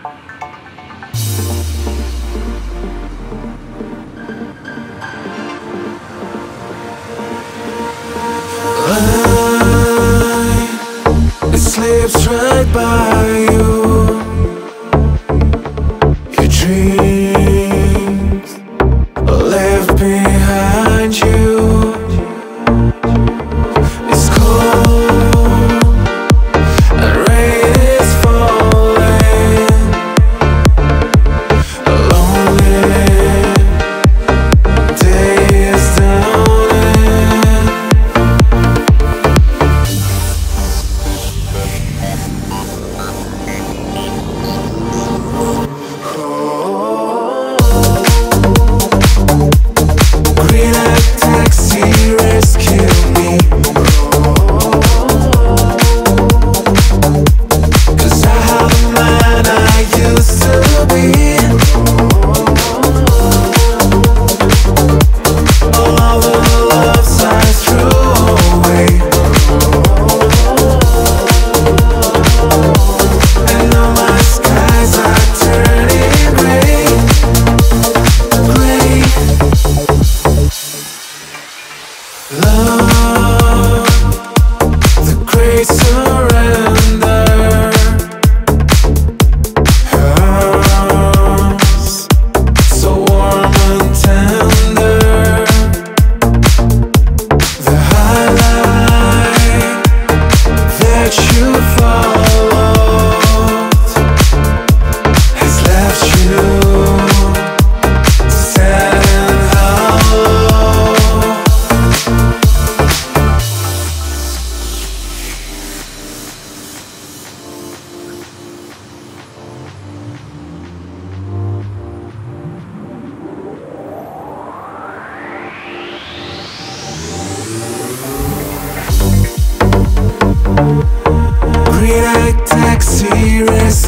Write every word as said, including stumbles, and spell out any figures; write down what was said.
It slips right by you. Your dreams are left behind you. It's cold and rain is falling. A lonely day is dawning. Green light taxi, rescue me. 'Cause I have the man I used to be. All the loves I threw away, and now my skies are turning gray, gray. Love, the great surrender, hers, so warm and tender. The highlight that you followed has left you sad and hollow. Green light taxi, rescue